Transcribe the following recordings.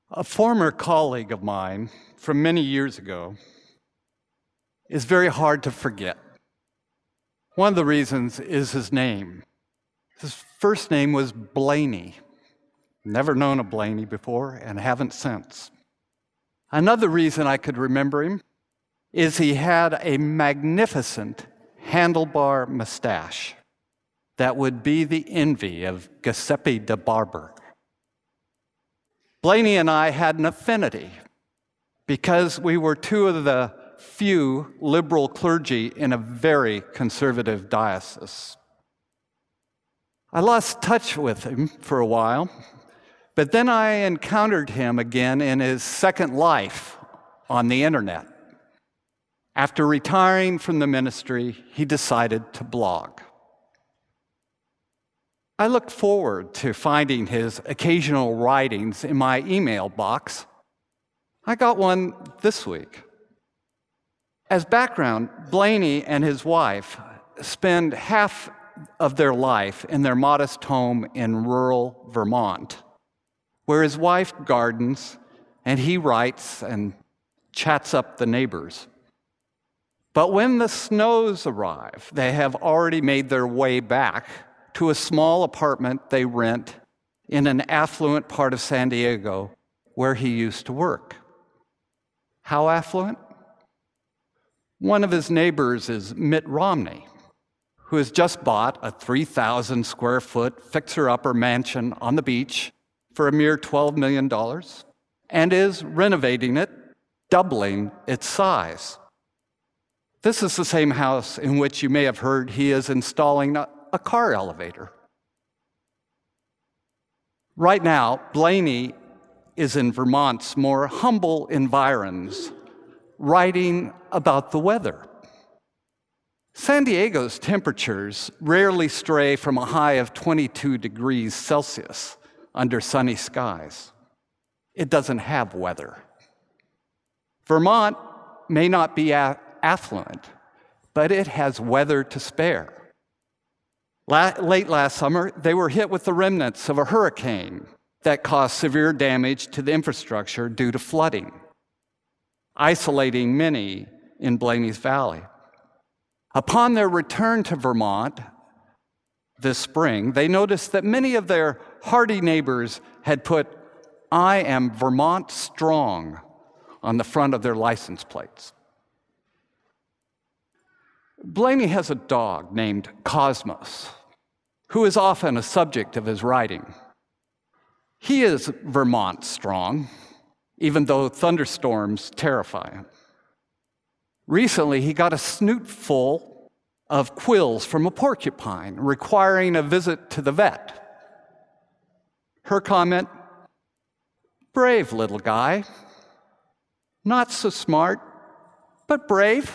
A former colleague of mine from many years ago is very hard to forget. One of the reasons is his name. His first name was Blaney. Never known a Blaney before and haven't since. Another reason I could remember him is he had a magnificent handlebar mustache that would be the envy of Giuseppe de Barber. Blaney and I had an affinity because we were two of the few liberal clergy in a very conservative diocese. I lost touch with him for a while, but then I encountered him again in his second life on the internet. After retiring from the ministry, he decided to blog. I look forward to finding his occasional writings in my email box. I got one this week. As background, Blaney and his wife spend half of their life in their modest home in rural Vermont, where his wife gardens and he writes and chats up the neighbors. But when the snows arrive, they have already made their way back to a small apartment they rent in an affluent part of San Diego where he used to work. How affluent? One of his neighbors is Mitt Romney, who has just bought a 3,000 square foot fixer-upper mansion on the beach for a mere $12 million and is renovating it, doubling its size. This is the same house in which you may have heard he is installing a car elevator. Right now, Blaney is in Vermont's more humble environs, writing about the weather. San Diego's temperatures rarely stray from a high of 22 degrees Celsius under sunny skies. It doesn't have weather. Vermont may not be affluent, but it has weather to spare. Late last summer, they were hit with the remnants of a hurricane that caused severe damage to the infrastructure due to flooding, isolating many in Blaney's Valley. Upon their return to Vermont this spring, they noticed that many of their hardy neighbors had put "I am Vermont strong" on the front of their license plates. Blaney has a dog named Cosmos, who is often a subject of his writing. He is Vermont strong, even though thunderstorms terrify him. Recently, he got a snoot full of quills from a porcupine, requiring a visit to the vet. Her comment, "Brave little guy. Not so smart, but brave."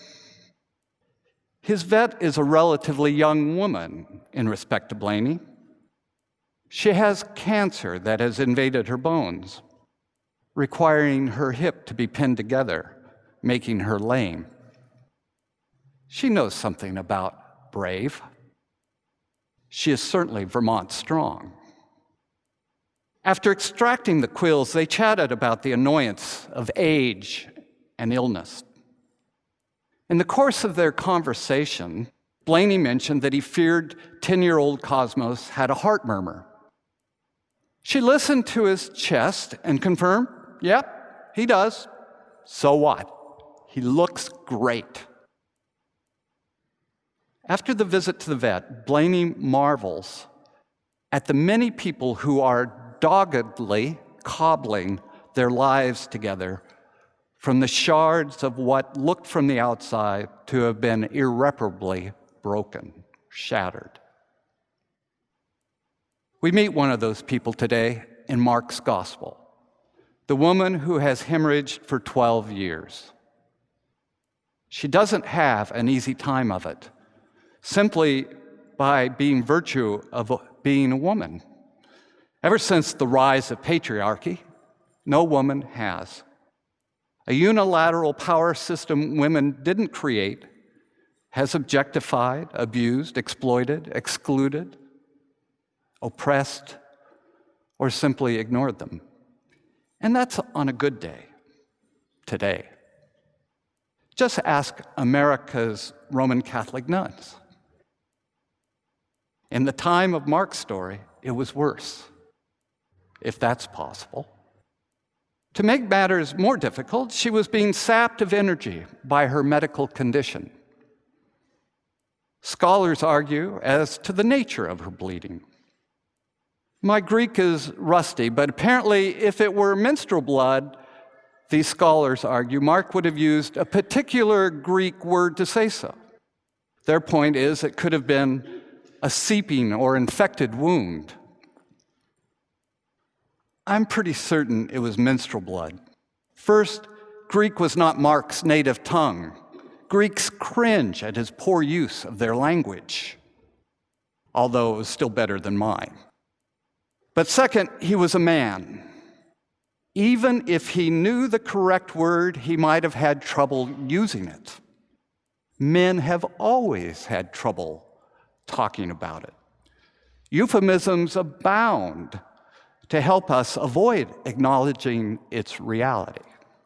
His vet is a relatively young woman in respect to Blaney. She has cancer that has invaded her bones, requiring her hip to be pinned together, making her lame. She knows something about brave. She is certainly Vermont strong. After extracting the quills, they chatted about the annoyance of age and illness. In the course of their conversation, Blaney mentioned that he feared 10-year-old Cosmos had a heart murmur. She listened to his chest and confirmed, "Yep, he does. So what? He looks great." After the visit to the vet, Blaney marvels at the many people who are doggedly cobbling their lives together from the shards of what looked from the outside to have been irreparably broken, shattered. We meet one of those people today in Mark's gospel, the woman who has hemorrhaged for 12 years. She doesn't have an easy time of it, simply by being virtue of being a woman. Ever since the rise of patriarchy, no woman has. A unilateral power system women didn't create has objectified, abused, exploited, excluded, oppressed, or simply ignored them. And that's on a good day, today. Just ask America's Roman Catholic nuns. In the time of Mark's story, it was worse, if that's possible. To make matters more difficult, she was being sapped of energy by her medical condition. Scholars argue as to the nature of her bleeding. My Greek is rusty, but apparently if it were menstrual blood, these scholars argue, Mark would have used a particular Greek word to say so. Their point is it could have been a seeping or infected wound. I'm pretty certain it was menstrual blood. First, Greek was not Mark's native tongue. Greeks cringe at his poor use of their language, although it was still better than mine. But second, he was a man. Even if he knew the correct word, he might have had trouble using it. Men have always had trouble talking about it. Euphemisms abound to help us avoid acknowledging its reality.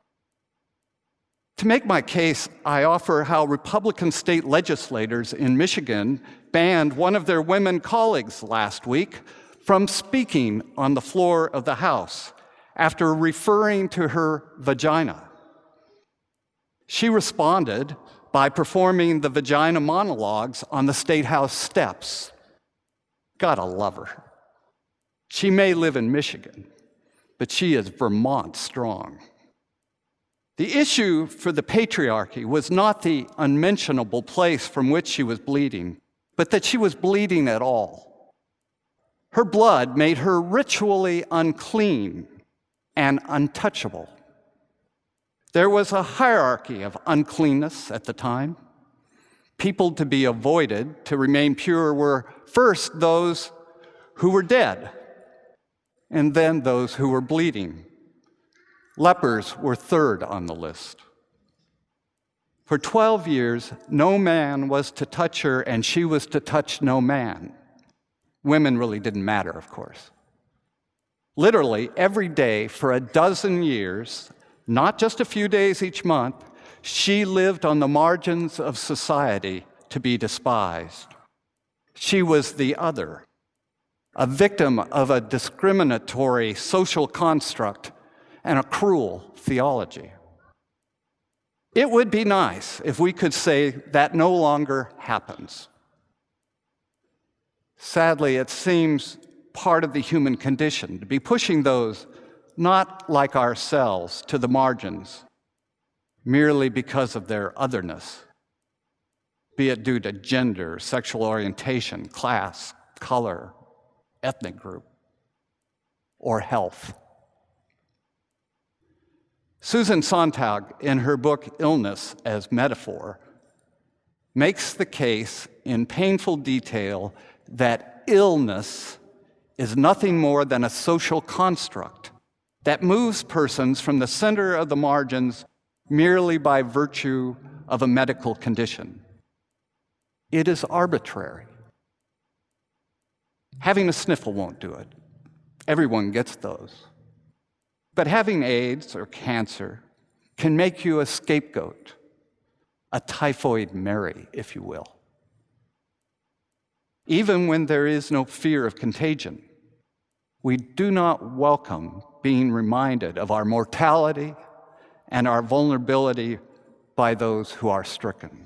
To make my case, I offer how Republican state legislators in Michigan banned one of their women colleagues last week from speaking on the floor of the House after referring to her vagina. She responded by performing the vagina monologues on the State House steps. Gotta love her. She may live in Michigan, but she is Vermont strong. The issue for the patriarchy was not the unmentionable place from which she was bleeding, but that she was bleeding at all. Her blood made her ritually unclean and untouchable. There was a hierarchy of uncleanness at the time. People to be avoided, to remain pure, were first those who were dead, and then those who were bleeding. Lepers were third on the list. For 12 years, no man was to touch her, and she was to touch no man. Women really didn't matter, of course. Literally, every day for a dozen years, not just a few days each month, she lived on the margins of society to be despised. She was the other, a victim of a discriminatory social construct and a cruel theology. It would be nice if we could say that no longer happens. Sadly, it seems part of the human condition to be pushing those not like ourselves to the margins merely because of their otherness, be it due to gender, sexual orientation, class, color, ethnic group, or health. Susan Sontag, in her book Illness as Metaphor, makes the case in painful detail that illness is nothing more than a social construct that moves persons from the center of the margins merely by virtue of a medical condition. It is arbitrary. Having a sniffle won't do it. Everyone gets those. But having AIDS or cancer can make you a scapegoat, a typhoid Mary, if you will. Even when there is no fear of contagion, we do not welcome being reminded of our mortality and our vulnerability by those who are stricken.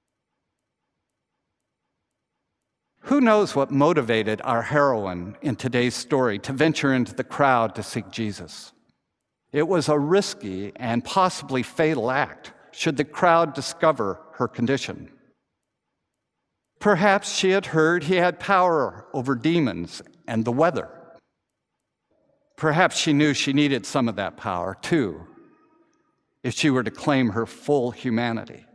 Who knows what motivated our heroine in today's story to venture into the crowd to seek Jesus? It was a risky and possibly fatal act should the crowd discover her condition. Perhaps she had heard he had power over demons and the weather. Perhaps she knew she needed some of that power, too, if she were to claim her full humanity.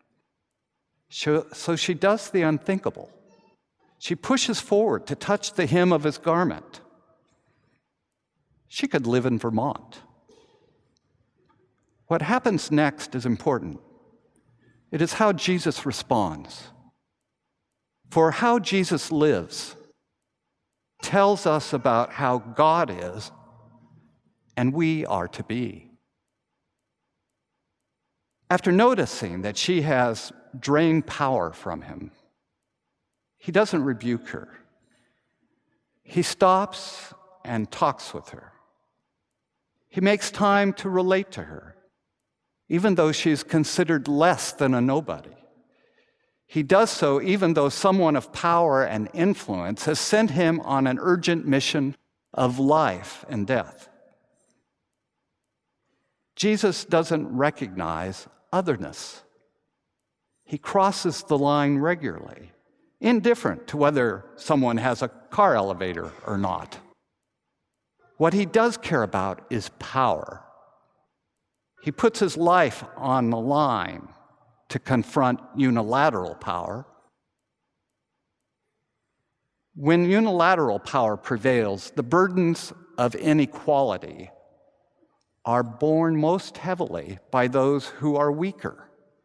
So she does the unthinkable. She pushes forward to touch the hem of his garment. She could live in Vermont. What happens next is important. It is how Jesus responds. For how Jesus lives tells us about how God is and we are to be. After noticing that she has drained power from him, he doesn't rebuke her. He stops and talks with her. He makes time to relate to her, even though she's considered less than a nobody. He does so even though someone of power and influence has sent him on an urgent mission of life and death. Jesus doesn't recognize otherness. He crosses the line regularly, indifferent to whether someone has a car elevator or not. What he does care about is power. He puts his life on the line to confront unilateral power. When unilateral power prevails, the burdens of inequality are borne most heavily by those who are weaker.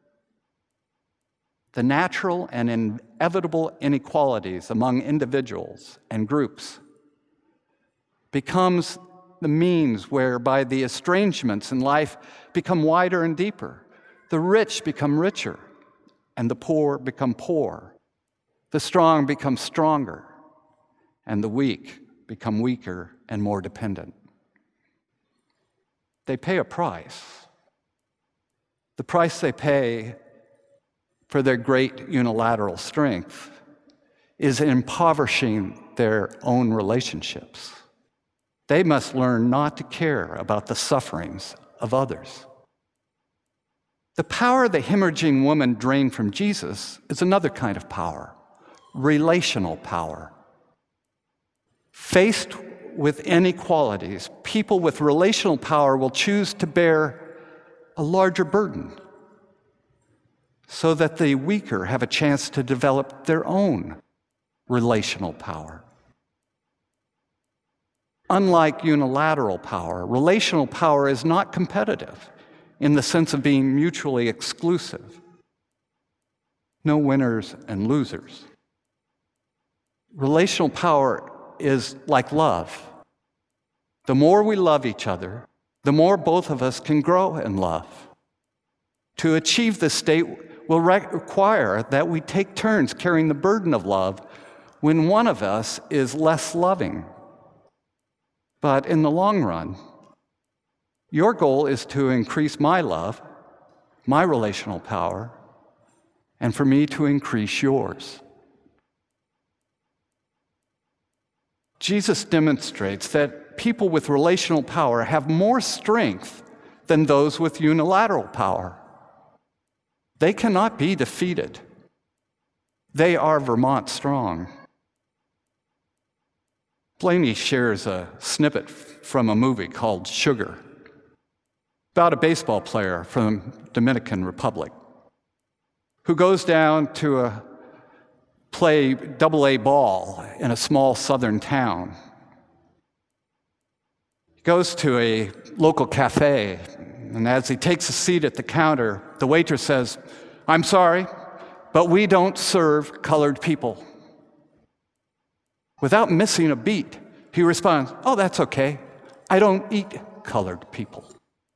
The natural and inevitable inequalities among individuals and groups becomes the means whereby the estrangements in life become wider and deeper. The rich become richer, and the poor become poor. The strong become stronger, and the weak become weaker and more dependent. They pay a price. The price they pay for their great unilateral strength is impoverishing their own relationships. They must learn not to care about the sufferings of others. The power the hemorrhaging woman drained from Jesus is another kind of power, relational power. Faced with inequalities, people with relational power will choose to bear a larger burden so that the weaker have a chance to develop their own relational power. Unlike unilateral power, relational power is not competitive in the sense of being mutually exclusive. No winners and losers. Relational power is like love. The more we love each other, the more both of us can grow in love. To achieve this state will require that we take turns carrying the burden of love when one of us is less loving. But in the long run, your goal is to increase my love, my relational power, and for me to increase yours. Jesus demonstrates that people with relational power have more strength than those with unilateral power. They cannot be defeated. They are Vermont strong. Blaney shares a snippet from a movie called Sugar, about a baseball player from the Dominican Republic who goes down to play double-A ball in a small southern town. He goes to a local cafe, and as he takes a seat at the counter, the waitress says, "I'm sorry, but we don't serve colored people." Without missing a beat, he responds, "Oh, that's okay. I don't eat colored people."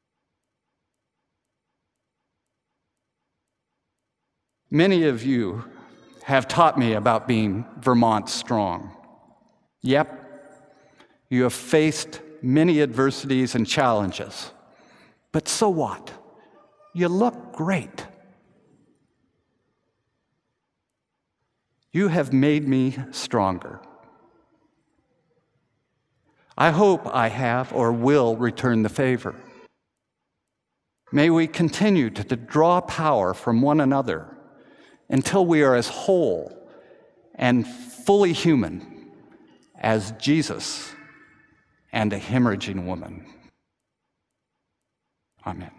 Many of you have taught me about being Vermont strong. Yep, you have faced many adversities and challenges. But so what? You look great. You have made me stronger. I hope I have or will return the favor. May we continue to draw power from one another until we are as whole and fully human as Jesus and a hemorrhaging woman. Amen.